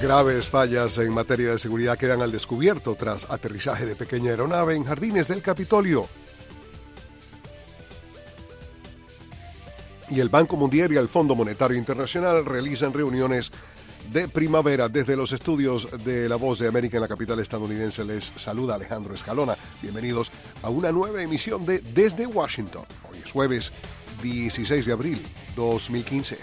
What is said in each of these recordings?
Graves fallas en materia de seguridad quedan al descubierto tras aterrizaje de pequeña aeronave en jardines del Capitolio. Y el Banco Mundial y el Fondo Monetario Internacional realizan reuniones de primavera desde los estudios de La Voz de América en la capital estadounidense. Les saluda Alejandro Escalona. Bienvenidos a una nueva emisión de Desde Washington. Hoy es jueves 16 de abril 2015.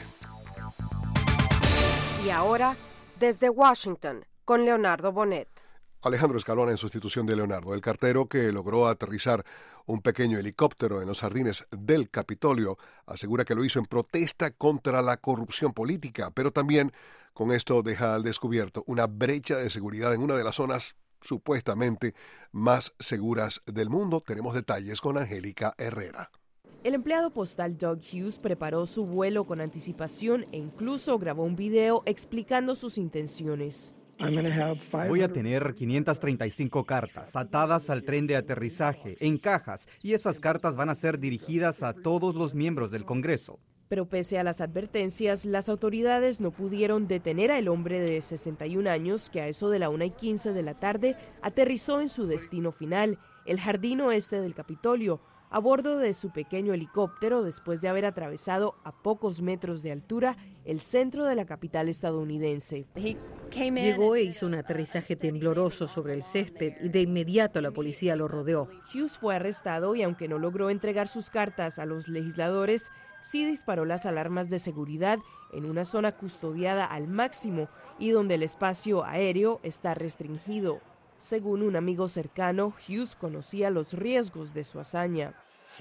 Y ahora, desde Washington, con Leonardo Bonet. Alejandro Escalona en sustitución de Leonardo. El cartero que logró aterrizar un pequeño helicóptero en los jardines del Capitolio asegura que lo hizo en protesta contra la corrupción política, pero también con esto deja al descubierto una brecha de seguridad en una de las zonas supuestamente más seguras del mundo. Tenemos detalles con Angélica Herrera. El empleado postal Doug Hughes preparó su vuelo con anticipación e incluso grabó un video explicando sus intenciones. Voy a tener 535 cartas atadas al tren de aterrizaje, en cajas, y esas cartas van a ser dirigidas a todos los miembros del Congreso. Pero pese a las advertencias, las autoridades no pudieron detener al hombre de 61 años que a eso de la 1:15 de la tarde aterrizó en su destino final, el jardín oeste del Capitolio, a bordo de su pequeño helicóptero después de haber atravesado a pocos metros de altura el centro de la capital estadounidense. Llegó e hizo un aterrizaje tembloroso sobre el césped y de inmediato la policía lo rodeó. Hughes fue arrestado y aunque no logró entregar sus cartas a los legisladores, sí disparó las alarmas de seguridad en una zona custodiada al máximo y donde el espacio aéreo está restringido. Según un amigo cercano, Hughes conocía los riesgos de su hazaña.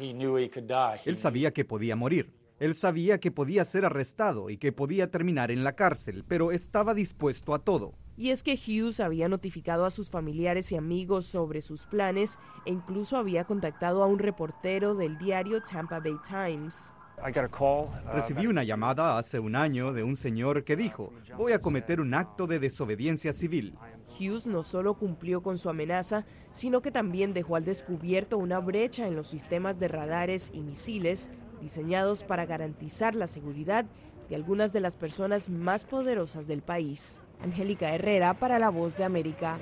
Él sabía que podía morir. Él sabía que podía ser arrestado y que podía terminar en la cárcel, pero estaba dispuesto a todo. Y es que Hughes había notificado a sus familiares y amigos sobre sus planes e incluso había contactado a un reportero del diario Tampa Bay Times. Recibí una llamada hace un año de un señor que dijo: voy a cometer un acto de desobediencia civil. Hughes no solo cumplió con su amenaza, sino que también dejó al descubierto una brecha en los sistemas de radares y misiles diseñados para garantizar la seguridad de algunas de las personas más poderosas del país. Angélica Herrera para La Voz de América.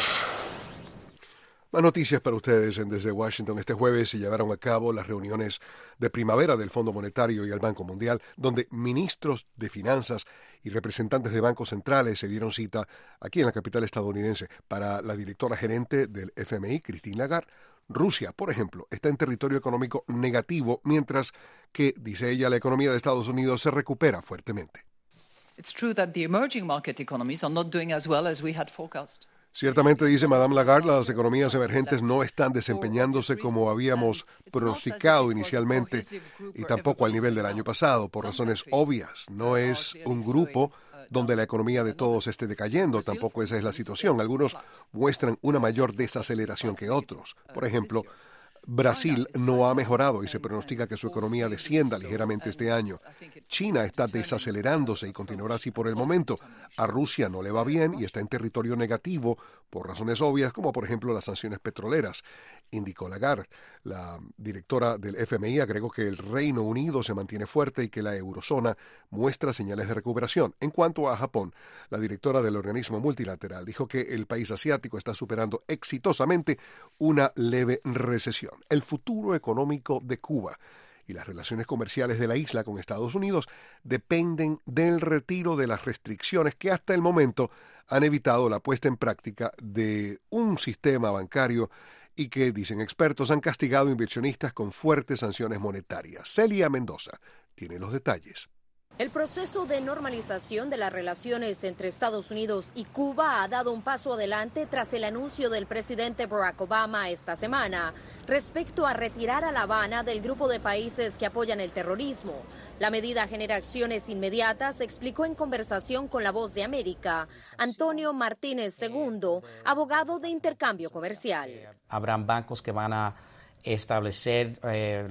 Más noticias para ustedes desde Washington. Este jueves se llevaron a cabo las reuniones de primavera del Fondo Monetario y el Banco Mundial, donde ministros de finanzas y representantes de bancos centrales se dieron cita aquí en la capital estadounidense. Para la directora gerente del FMI, Christine Lagarde, Rusia, por ejemplo, está en territorio económico negativo, mientras que, dice ella, la economía de Estados Unidos se recupera fuertemente. It's true that the emerging market economies are not doing as well as we had forecast. Ciertamente, dice Madame Lagarde, las economías emergentes no están desempeñándose como habíamos pronosticado inicialmente y tampoco al nivel del año pasado, por razones obvias. No es un grupo donde la economía de todos esté decayendo, tampoco esa es la situación. Algunos muestran una mayor desaceleración que otros. Por ejemplo, Brasil no ha mejorado y se pronostica que su economía descienda ligeramente este año. China está desacelerándose y continuará así por el momento. A Rusia no le va bien y está en territorio negativo por razones obvias, como por ejemplo las sanciones petroleras, indicó Lagarde. La directora del FMI agregó que el Reino Unido se mantiene fuerte y que la eurozona muestra señales de recuperación. En cuanto a Japón, la directora del organismo multilateral dijo que el país asiático está superando exitosamente una leve recesión. El futuro económico de Cuba y las relaciones comerciales de la isla con Estados Unidos dependen del retiro de las restricciones que hasta el momento han evitado la puesta en práctica de un sistema bancario y que, dicen expertos, han castigado a inversionistas con fuertes sanciones monetarias. Celia Mendoza tiene los detalles. El proceso de normalización de las relaciones entre Estados Unidos y Cuba ha dado un paso adelante tras el anuncio del presidente Barack Obama esta semana respecto a retirar a La Habana del grupo de países que apoyan el terrorismo. La medida genera acciones inmediatas, explicó en conversación con La Voz de América Antonio Martínez II, abogado de intercambio comercial. Habrán bancos que van a establecer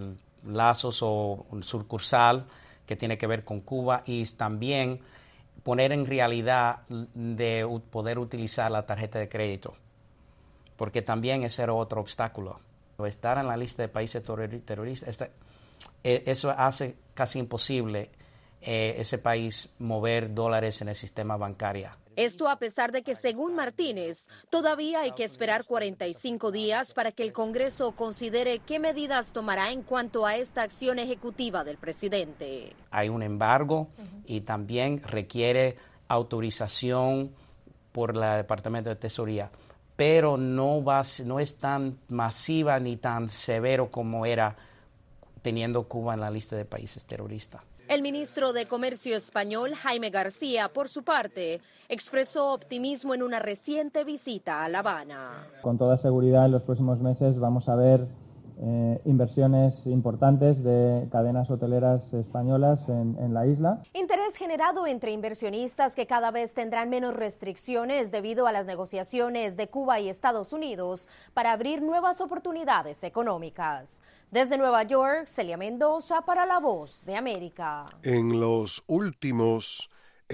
lazos o sucursal que tiene que ver con Cuba y también poner en realidad de poder utilizar la tarjeta de crédito, porque también ese era otro obstáculo. Estar en la lista de países terroristas, eso hace casi imposible ese país mover dólares en el sistema bancario. Esto a pesar de que, según Martínez, todavía hay que esperar 45 días para que el Congreso considere qué medidas tomará en cuanto a esta acción ejecutiva del presidente. Hay un embargo y también requiere autorización por el Departamento de Tesorería, pero no es tan masiva ni tan severo como era teniendo Cuba en la lista de países terroristas. El ministro de Comercio español, Jaime García, por su parte, expresó optimismo en una reciente visita a La Habana. Con toda seguridad, en los próximos meses vamos a ver inversiones importantes de cadenas hoteleras españolas en la isla. Interés generado entre inversionistas que cada vez tendrán menos restricciones debido a las negociaciones de Cuba y Estados Unidos para abrir nuevas oportunidades económicas. Desde Nueva York, Celia Mendoza para La Voz de América. En los últimos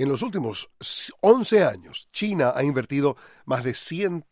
11 años, China ha invertido más de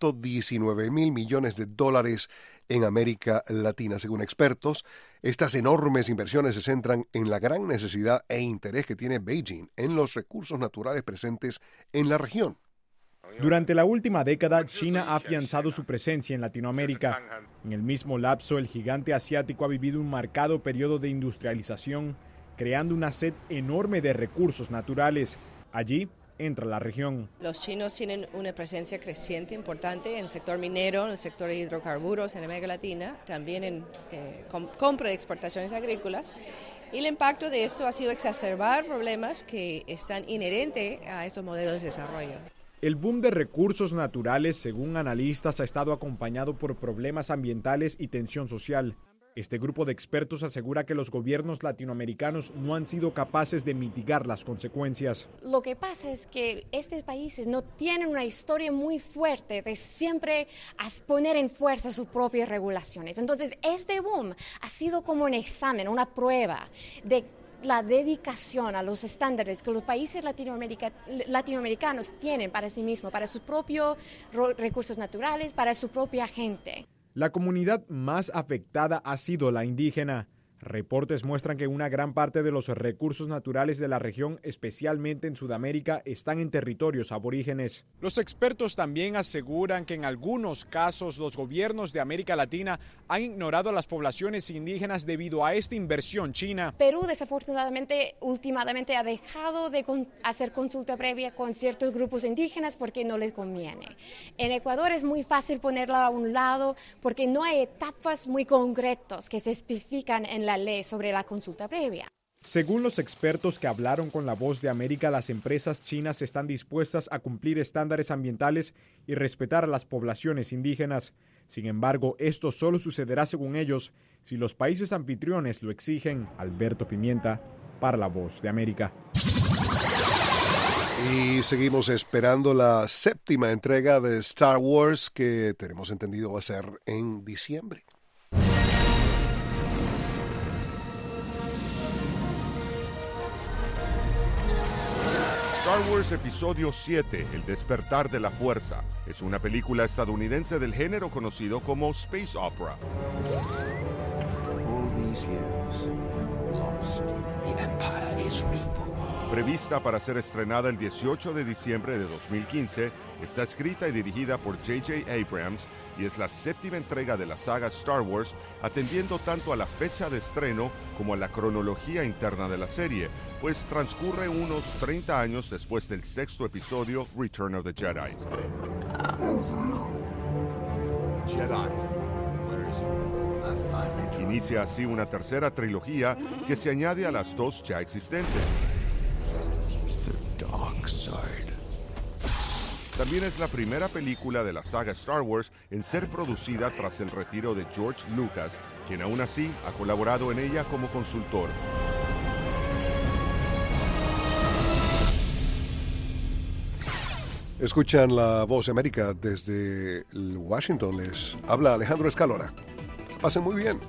119 mil millones de dólares en América Latina. Según expertos, estas enormes inversiones se centran en la gran necesidad e interés que tiene Beijing en los recursos naturales presentes en la región. Durante la última década, China ha afianzado su presencia en Latinoamérica. En el mismo lapso, el gigante asiático ha vivido un marcado periodo de industrialización, creando una sed enorme de recursos naturales. Allí entra la región. Los chinos tienen una presencia creciente importante en el sector minero, en el sector de hidrocarburos en América Latina, también en compra de exportaciones agrícolas. Y el impacto de esto ha sido exacerbar problemas que están inherentes a estos modelos de desarrollo. El boom de recursos naturales, según analistas, ha estado acompañado por problemas ambientales y tensión social. Este grupo de expertos asegura que los gobiernos latinoamericanos no han sido capaces de mitigar las consecuencias. Lo que pasa es que estos países no tienen una historia muy fuerte de siempre poner en fuerza sus propias regulaciones. Entonces, este boom ha sido como un examen, una prueba de la dedicación a los estándares que los países latinoamericanos tienen para sí mismos, para sus propios recursos naturales, para su propia gente. La comunidad más afectada ha sido la indígena. Reportes muestran que una gran parte de los recursos naturales de la región, especialmente en Sudamérica, están en territorios aborígenes. Los expertos también aseguran que en algunos casos los gobiernos de América Latina han ignorado a las poblaciones indígenas debido a esta inversión china. Perú, desafortunadamente, últimamente ha dejado de hacer consulta previa con ciertos grupos indígenas porque no les conviene. En Ecuador es muy fácil ponerla a un lado porque no hay etapas muy concretas que se especifican en la ley sobre la consulta previa. Según los expertos que hablaron con La Voz de América, las empresas chinas están dispuestas a cumplir estándares ambientales y respetar a las poblaciones indígenas. Sin embargo, esto solo sucederá, según ellos, si los países anfitriones lo exigen. Alberto Pimienta, para La Voz de América. Y seguimos esperando la 7ª entrega de Star Wars, que tenemos entendido va a ser en diciembre. Star Wars Episodio 7, El despertar de la fuerza, es una película estadounidense del género conocido como Space Opera. Prevista para ser estrenada el 18 de diciembre de 2015, está escrita y dirigida por J.J. Abrams y es la 7ª entrega de la saga Star Wars, atendiendo tanto a la fecha de estreno como a la cronología interna de la serie, pues transcurre unos 30 años después del 6º episodio, Return of the Jedi. Inicia así una tercera trilogía que se añade a las dos ya existentes. También es la primera película de la saga Star Wars en ser producida tras el retiro de George Lucas, quien aún así ha colaborado en ella como consultor. Escuchan La Voz de América desde Washington. Les habla Alejandro Escalona. Pasen muy bien.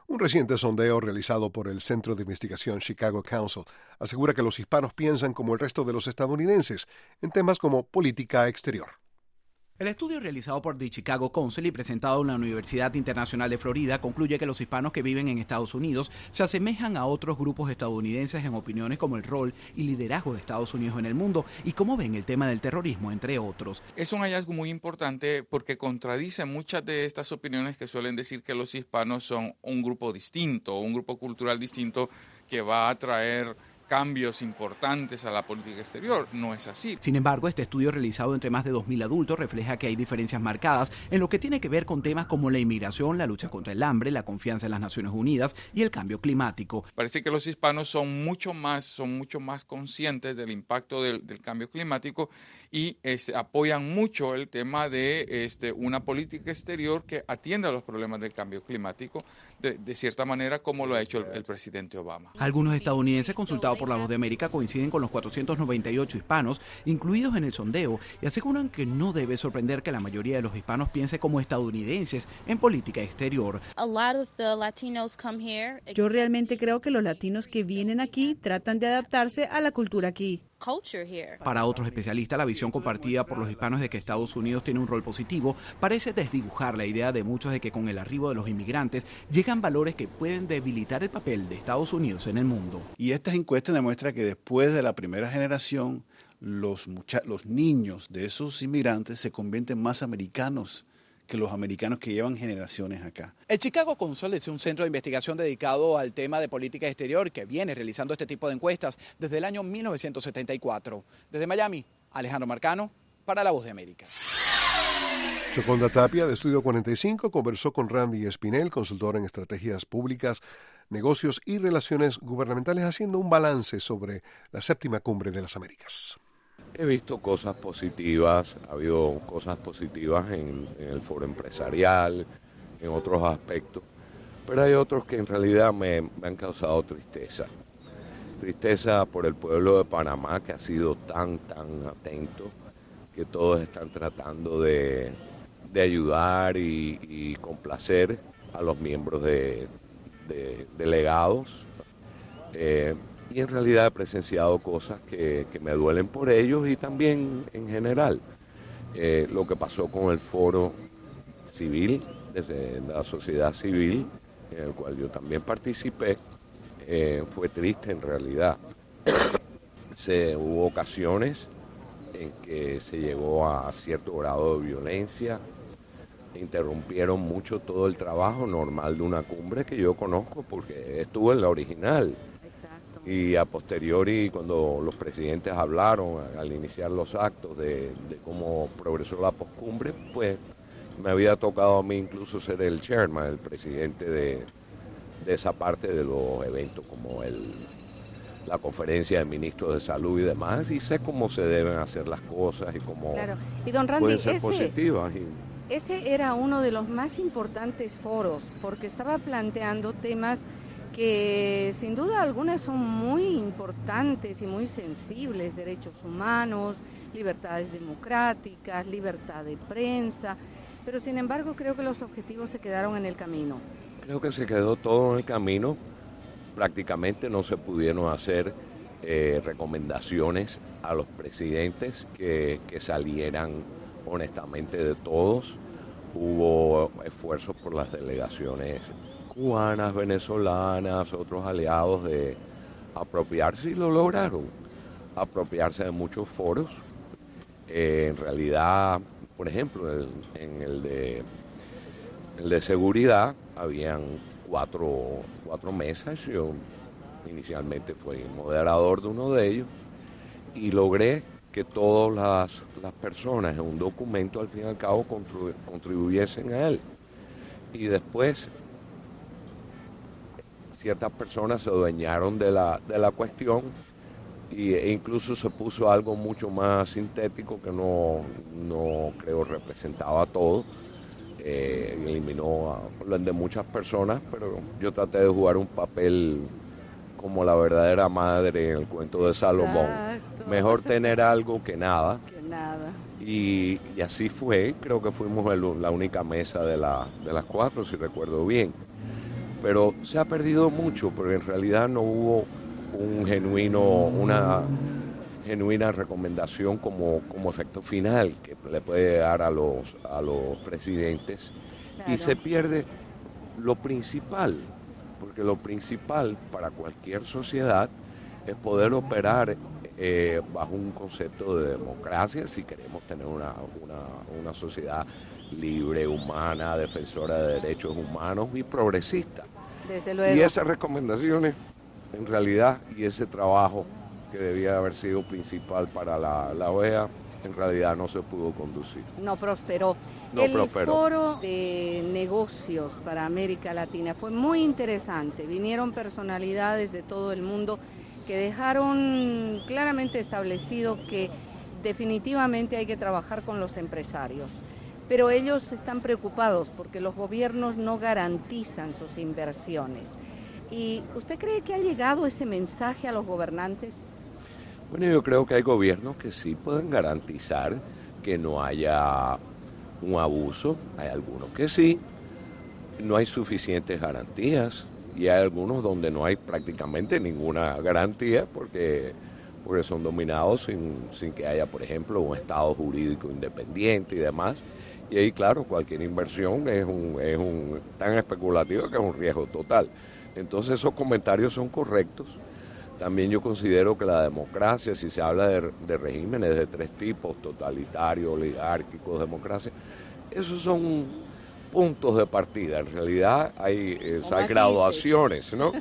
Un reciente sondeo realizado por el Centro de Investigación Chicago Council asegura que los hispanos piensan como el resto de los estadounidenses en temas como política exterior. El estudio realizado por The Chicago Council y presentado en la Universidad Internacional de Florida concluye que los hispanos que viven en Estados Unidos se asemejan a otros grupos estadounidenses en opiniones como el rol y liderazgo de Estados Unidos en el mundo y cómo ven el tema del terrorismo, entre otros. Es un hallazgo muy importante porque contradice muchas de estas opiniones que suelen decir que los hispanos son un grupo distinto, un grupo cultural distinto que va a traer cambios importantes a la política exterior. No es así. Sin embargo, este estudio realizado entre más de 2.000 adultos refleja que hay diferencias marcadas en lo que tiene que ver con temas como la inmigración, la lucha contra el hambre, la confianza en las Naciones Unidas y el cambio climático. Parece que los hispanos son mucho más conscientes del impacto del cambio climático y apoyan mucho el tema de una política exterior que atienda a los problemas del cambio climático de cierta manera como lo ha hecho el presidente Obama. Algunos estadounidenses consultados por La Voz de América coinciden con los 498 hispanos incluidos en el sondeo y aseguran que no debe sorprender que la mayoría de los hispanos piense como estadounidenses en política exterior. Yo realmente creo que los latinos que vienen aquí tratan de adaptarse a la cultura aquí. Para otros especialistas, la visión compartida por los hispanos de que Estados Unidos tiene un rol positivo parece desdibujar la idea de muchos de que con el arribo de los inmigrantes llegan valores que pueden debilitar el papel de Estados Unidos en el mundo. Y estas encuestas demuestran que después de la primera generación, los niños de esos inmigrantes se convierten más americanos que los americanos que llevan generaciones acá. El Chicago Council es un centro de investigación dedicado al tema de política exterior que viene realizando este tipo de encuestas desde el año 1974. Desde Miami, Alejandro Marcano, para La Voz de América. Choconda Tapia, de Estudio 45, conversó con Randy Espinel, consultor en estrategias públicas, negocios y relaciones gubernamentales, haciendo un balance sobre la 7ª Cumbre de las Américas. He visto cosas positivas, ha habido cosas positivas en el foro empresarial, en otros aspectos, pero hay otros que en realidad me han causado tristeza. Tristeza por el pueblo de Panamá, que ha sido tan atento, que todos están tratando de ayudar y complacer a los miembros de delegados. Y en realidad he presenciado cosas que me duelen por ellos y también en general. Lo que pasó con el foro civil, desde la sociedad civil, en el cual yo también participé, fue triste en realidad. Hubo ocasiones en que se llegó a cierto grado de violencia, interrumpieron mucho todo el trabajo normal de una cumbre que yo conozco porque estuve en la original. Y a posteriori, cuando los presidentes hablaron al iniciar los actos de cómo progresó la poscumbre, pues me había tocado a mí incluso ser el chairman, el presidente de esa parte de los eventos como la conferencia de ministros de salud y demás, y sé cómo se deben hacer las cosas y cómo y don Randy, pueden ser positivas. Ese era uno de los más importantes foros, porque estaba planteando temas que sin duda algunas son muy importantes y muy sensibles: derechos humanos, libertades democráticas, libertad de prensa, pero sin embargo creo que los objetivos se quedaron en el camino. Creo que se quedó todo en el camino, prácticamente no se pudieron hacer recomendaciones a los presidentes que salieran honestamente de todos. Hubo esfuerzos por las delegaciones cubanas, venezolanas, otros aliados de apropiarse y lo lograron, apropiarse de muchos foros. En realidad, por ejemplo, en el de seguridad habían cuatro mesas. Yo inicialmente fui moderador de uno de ellos y logré que todas las personas en un documento al fin y al cabo contribuyesen a él. Y después ciertas personas se adueñaron de la cuestión e incluso se puso algo mucho más sintético que no creo representaba todo. Eliminó a de muchas personas, pero yo traté de jugar un papel como la verdadera madre en el cuento de Salomón. Exacto. Mejor tener algo que nada. Y así fue. Creo que fuimos la única mesa de las 4, si recuerdo bien. pero se ha perdido mucho, pero en realidad no hubo una genuina recomendación como efecto final que le puede dar a los presidentes. Claro. Y se pierde lo principal, porque lo principal para cualquier sociedad es poder operar bajo un concepto de democracia si queremos tener una sociedad libre, humana, defensora de derechos humanos y progresista. Desde luego. Y esas recomendaciones, en realidad, y ese trabajo que debía haber sido principal para la OEA, en realidad no se pudo conducir. No prosperó. El foro de negocios para América Latina fue muy interesante. Vinieron personalidades de todo el mundo que dejaron claramente establecido que definitivamente hay que trabajar con los empresarios. Pero ellos están preocupados porque los gobiernos no garantizan sus inversiones. ¿Y usted cree que ha llegado ese mensaje a los gobernantes? Bueno, yo creo que hay gobiernos que sí pueden garantizar que no haya un abuso, hay algunos que sí, no hay suficientes garantías y hay algunos donde no hay prácticamente ninguna garantía porque son dominados sin que haya, por ejemplo, un Estado jurídico independiente y demás. Y ahí, claro, cualquier inversión es tan especulativa que es un riesgo total. Entonces esos comentarios son correctos. También yo considero que la democracia, si se habla de regímenes de tres tipos, totalitario, oligárquico, democracia, esos son puntos de partida. En realidad hay graduaciones, ¿no?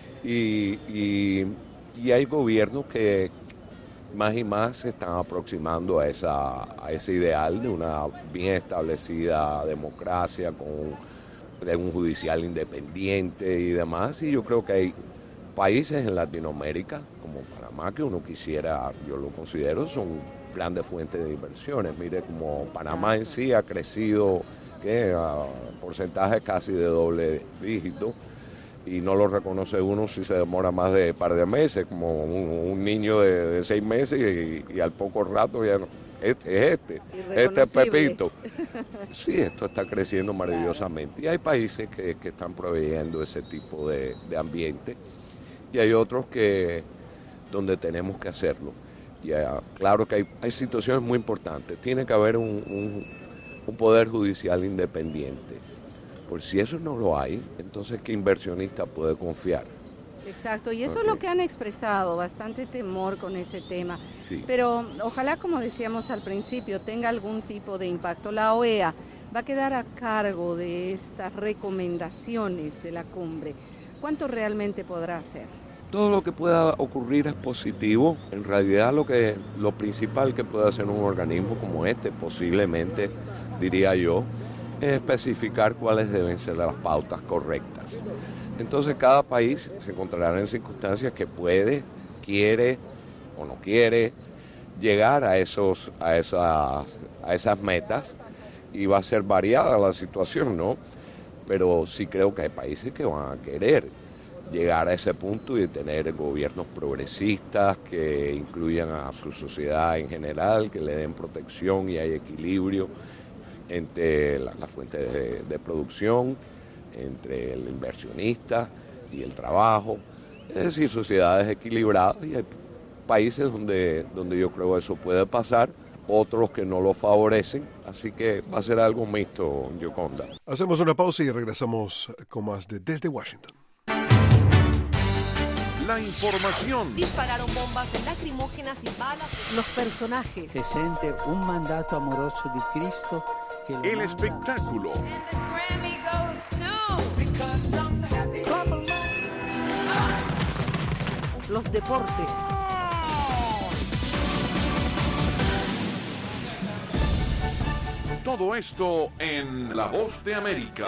Y hay gobiernos que más y más se están aproximando a ese ideal de una bien establecida democracia con un judicial independiente y demás. Y yo creo que hay países en Latinoamérica, como Panamá, que uno quisiera, yo lo considero, son grandes fuentes de inversiones. Mire, como Panamá en sí ha crecido a porcentaje casi de doble dígito, y no lo reconoce uno si se demora más de un par de meses, como un niño de 6 meses y al poco rato ya no. Este es Pepito. Sí, esto está creciendo maravillosamente. Y hay países que están proveyendo ese tipo de ambiente y hay otros donde tenemos que hacerlo. Y claro que hay situaciones muy importantes. Tiene que haber un poder judicial independiente. Por si eso no lo hay, entonces ¿qué inversionista puede confiar? Exacto, y eso es lo que han expresado, bastante temor con ese tema. Sí. Pero ojalá, como decíamos al principio, tenga algún tipo de impacto. La OEA va a quedar a cargo de estas recomendaciones de la cumbre. ¿Cuánto realmente podrá hacer? Todo lo que pueda ocurrir es positivo. En realidad lo principal que puede hacer un organismo como este, posiblemente, diría yo, es especificar cuáles deben ser las pautas correctas. Entonces cada país se encontrará en circunstancias que puede, quiere o no quiere llegar a esas metas y va a ser variada la situación, ¿no? Pero sí creo que hay países que van a querer llegar a ese punto y tener gobiernos progresistas que incluyan a su sociedad en general, que le den protección y hay equilibrio entre las fuentes de producción, entre el inversionista y el trabajo, es decir, sociedades equilibradas, y hay países donde yo creo eso puede pasar, otros que no lo favorecen, así que va a ser algo mixto, Yoconda. Hacemos una pausa y regresamos con más de Desde Washington. La información. Dispararon bombas lacrimógenas y balas. Los personajes. Se siente un mandato amoroso de Cristo. El espectáculo. Los deportes. Todo esto en La Voz de América.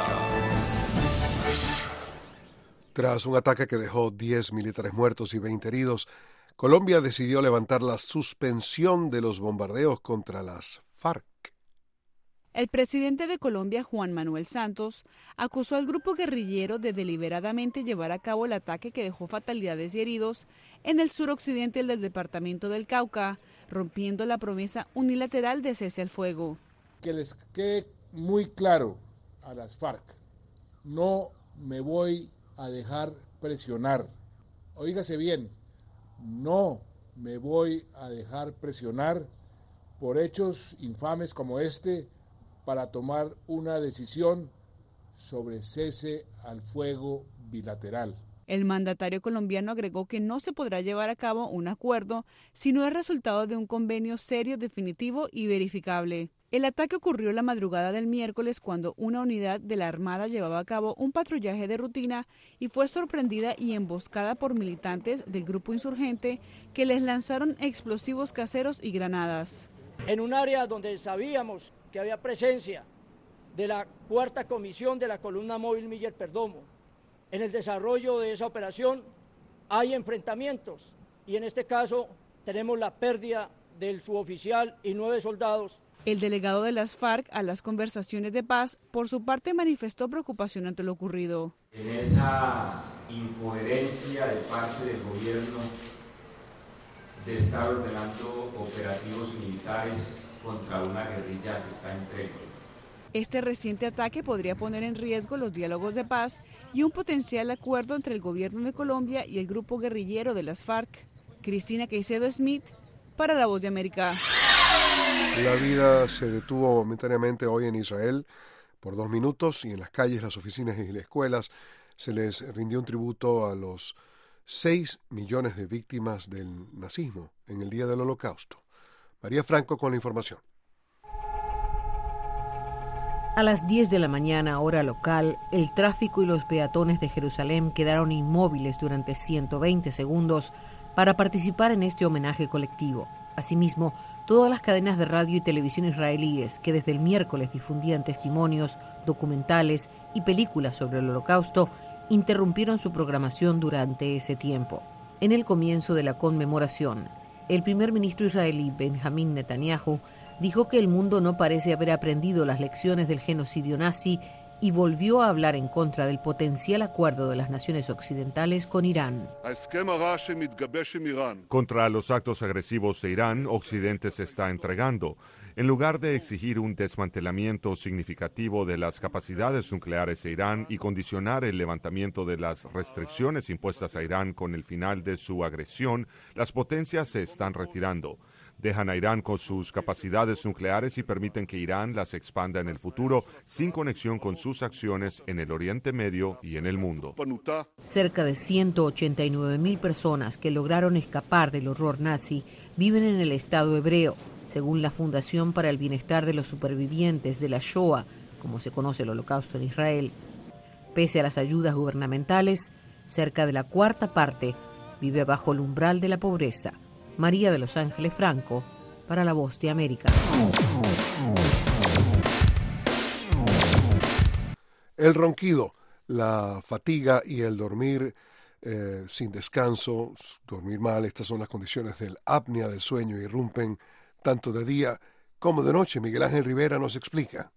Tras un ataque que dejó 10 militares muertos y 20 heridos, Colombia decidió levantar la suspensión de los bombardeos contra las FARC. El presidente de Colombia, Juan Manuel Santos, acusó al grupo guerrillero de deliberadamente llevar a cabo el ataque que dejó fatalidades y heridos en el suroccidente del departamento del Cauca, rompiendo la promesa unilateral de cese al fuego. Que les quede muy claro a las FARC, no me voy a dejar presionar. Óigase bien, no me voy a dejar presionar por hechos infames como este para tomar una decisión sobre cese al fuego bilateral. El mandatario colombiano agregó que no se podrá llevar a cabo un acuerdo si no es resultado de un convenio serio, definitivo y verificable. El ataque ocurrió la madrugada del miércoles cuando una unidad de la Armada llevaba a cabo un patrullaje de rutina y fue sorprendida y emboscada por militantes del grupo insurgente que les lanzaron explosivos caseros y granadas. En un área donde sabíamos que había presencia de la cuarta comisión de la columna móvil Miller Perdomo, en el desarrollo de esa operación hay enfrentamientos y en este caso tenemos la pérdida del suboficial y 9 soldados. El delegado de las FARC a las conversaciones de paz, por su parte, manifestó preocupación ante lo ocurrido. En esa incoherencia de parte del gobierno de estar ordenando operativos militares contra una guerrilla que está en tréguas. Este reciente ataque podría poner en riesgo los diálogos de paz y un potencial acuerdo entre el gobierno de Colombia y el grupo guerrillero de las FARC. Cristina Caicedo Smith, para La Voz de América. La vida se detuvo momentáneamente hoy en Israel por 2 minutos y en las calles, las oficinas y las escuelas se les rindió un tributo a los 6 millones de víctimas del nazismo en el día del Holocausto. María Franco con la información. A las 10 de la mañana, hora local, el tráfico y los peatones de Jerusalén quedaron inmóviles durante 120 segundos para participar en este homenaje colectivo. Asimismo, todas las cadenas de radio y televisión israelíes que desde el miércoles difundían testimonios, documentales y películas sobre el Holocausto interrumpieron su programación durante ese tiempo. En el comienzo de la conmemoración, el primer ministro israelí Benjamín Netanyahu dijo que el mundo no parece haber aprendido las lecciones del genocidio nazi y volvió a hablar en contra del potencial acuerdo de las naciones occidentales con Irán. Contra los actos agresivos de Irán, Occidente se está entregando. En lugar de exigir un desmantelamiento significativo de las capacidades nucleares de Irán y condicionar el levantamiento de las restricciones impuestas a Irán con el final de su agresión, las potencias se están retirando. Dejan a Irán con sus capacidades nucleares y permiten que Irán las expanda en el futuro sin conexión con sus acciones en el Oriente Medio y en el mundo. Cerca de 189.000 personas que lograron escapar del horror nazi viven en el Estado hebreo, según la Fundación para el Bienestar de los Supervivientes de la Shoah, como se conoce el Holocausto en Israel. Pese a las ayudas gubernamentales, cerca de la cuarta parte vive bajo el umbral de la pobreza. María de Los Ángeles Franco, para La Voz de América. El ronquido, la fatiga y el dormir sin descanso, dormir mal, estas son las condiciones del apnea del sueño, irrumpen tanto de día como de noche. Miguel Ángel Rivera nos explica.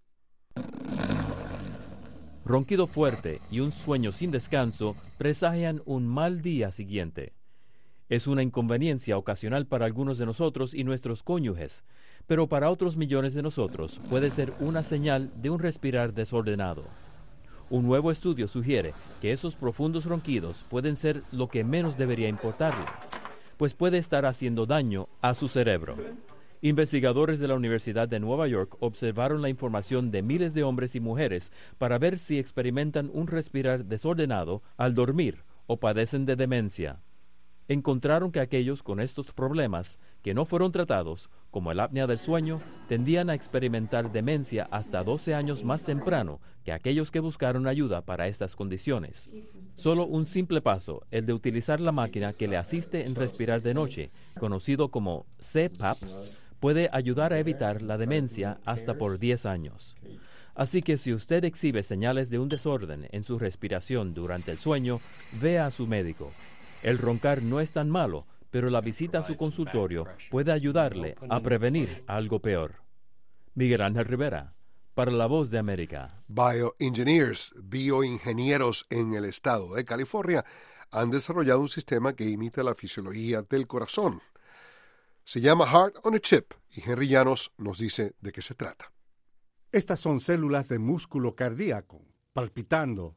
Ronquido fuerte y un sueño sin descanso presagian un mal día siguiente. Es una inconveniencia ocasional para algunos de nosotros y nuestros cónyuges, pero para otros millones de nosotros puede ser una señal de un respirar desordenado. Un nuevo estudio sugiere que esos profundos ronquidos pueden ser lo que menos debería importarle, pues puede estar haciendo daño a su cerebro. Investigadores de la Universidad de Nueva York observaron la información de miles de hombres y mujeres para ver si experimentan un respirar desordenado al dormir o padecen de demencia. Encontraron que aquellos con estos problemas que no fueron tratados, como el apnea del sueño, tendían a experimentar demencia hasta 12 años más temprano que aquellos que buscaron ayuda para estas condiciones. Solo un simple paso, el de utilizar la máquina que le asiste en respirar de noche, conocido como CPAP, puede ayudar a evitar la demencia hasta por 10 años. Así que si usted exhibe señales de un desorden en su respiración durante el sueño, vea a su médico. El roncar no es tan malo, pero la visita a su consultorio puede ayudarle a prevenir algo peor. Miguel Ángel Rivera, para La Voz de América. Bioingenieros en el estado de California han desarrollado un sistema que imita la fisiología del corazón. Se llama Heart on a Chip y Henry Llanos nos dice de qué se trata. Estas son células de músculo cardíaco, palpitando,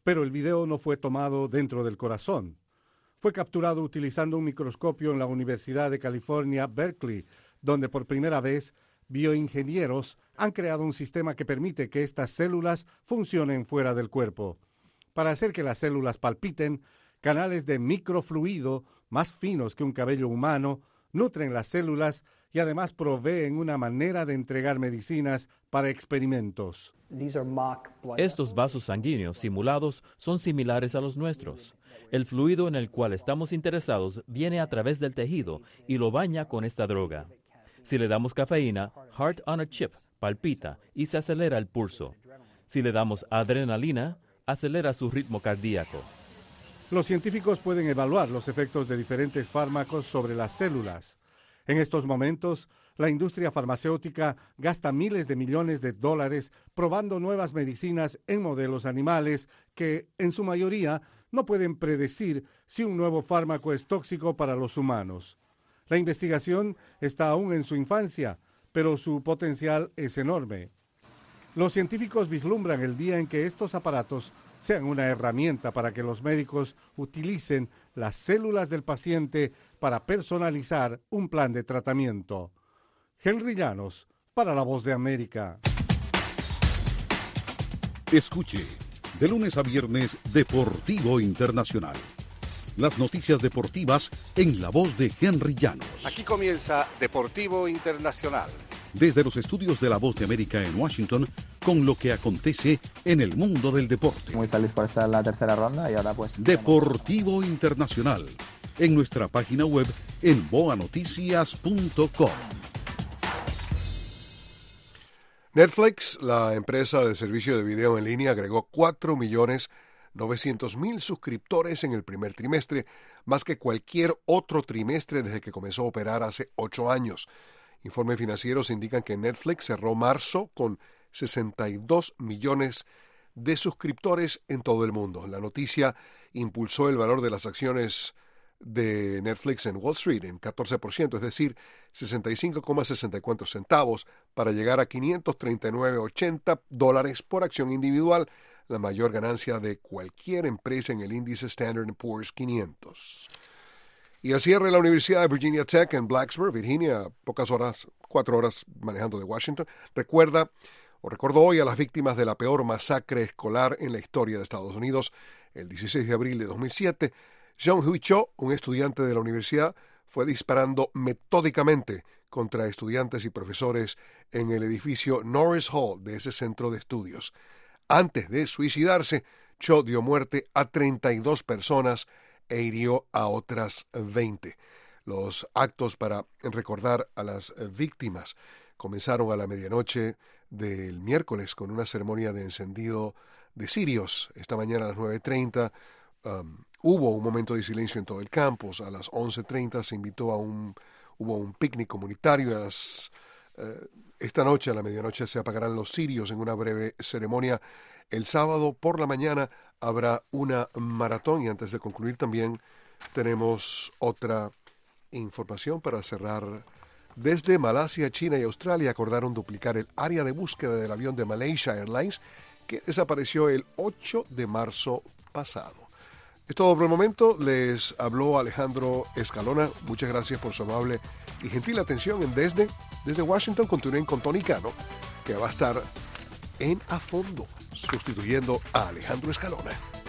pero el video no fue tomado dentro del corazón. Fue capturado utilizando un microscopio en la Universidad de California, Berkeley, donde por primera vez bioingenieros han creado un sistema que permite que estas células funcionen fuera del cuerpo. Para hacer que las células palpiten, canales de microfluido más finos que un cabello humano nutren las células y además proveen una manera de entregar medicinas para experimentos. Estos vasos sanguíneos simulados son similares a los nuestros. El fluido en el cual estamos interesados viene a través del tejido y lo baña con esta droga. Si le damos cafeína, Heart on a Chip palpita y se acelera el pulso. Si le damos adrenalina, acelera su ritmo cardíaco. Los científicos pueden evaluar los efectos de diferentes fármacos sobre las células. En estos momentos, la industria farmacéutica gasta miles de millones de dólares probando nuevas medicinas en modelos animales que, en su mayoría, no pueden predecir si un nuevo fármaco es tóxico para los humanos. La investigación está aún en su infancia, pero su potencial es enorme. Los científicos vislumbran el día en que estos aparatos sean una herramienta para que los médicos utilicen las células del paciente para personalizar un plan de tratamiento. Henry Llanos, para La Voz de América. Escuche, de lunes a viernes, Deportivo Internacional. Las noticias deportivas en la voz de Henry Llanos. Aquí comienza Deportivo Internacional. Desde los estudios de La Voz de América en Washington, con lo que acontece en el mundo del deporte. Muy feliz por estar en la tercera ronda y ahora pues... Deportivo Internacional, en nuestra página web en boanoticias.com. Netflix, la empresa de servicio de video en línea, agregó 4.900.000 suscriptores en el primer trimestre, más que cualquier otro trimestre desde que comenzó a operar hace 8 años. Informes financieros indican que Netflix cerró marzo con 62 millones de suscriptores en todo el mundo. La noticia impulsó el valor de las acciones de Netflix en Wall Street en 14%, es decir, 65,64 centavos, para llegar a $539.80 por acción individual, la mayor ganancia de cualquier empresa en el índice Standard & Poor's 500. Y al cierre de la Universidad de Virginia Tech en Blacksburg, Virginia, pocas horas, 4 horas manejando de Washington, recordó hoy a las víctimas de la peor masacre escolar en la historia de Estados Unidos. El 16 de abril de 2007, Jeong-Hui Cho, un estudiante de la universidad, fue disparando metódicamente contra estudiantes y profesores en el edificio Norris Hall de ese centro de estudios. Antes de suicidarse, Cho dio muerte a 32 personas e hirió a otras 20. Los actos para recordar a las víctimas comenzaron a la medianoche del miércoles con una ceremonia de encendido de cirios. Esta mañana a las 9:30 hubo un momento de silencio en todo el campus. A las 11:30 se invitó hubo un picnic comunitario. Esta noche, a la medianoche, se apagarán los cirios en una breve ceremonia. El sábado por la mañana habrá una maratón y antes de concluir también tenemos otra información para cerrar. Desde Malasia, China y Australia acordaron duplicar el área de búsqueda del avión de Malaysia Airlines que desapareció el 8 de marzo pasado. Es todo por el momento. Les habló Alejandro Escalona. Muchas gracias por su amable y gentil atención en Desde Washington. Continúen con Tony Cano, que va a estar en A Fondo, sustituyendo a Alejandro Escalona.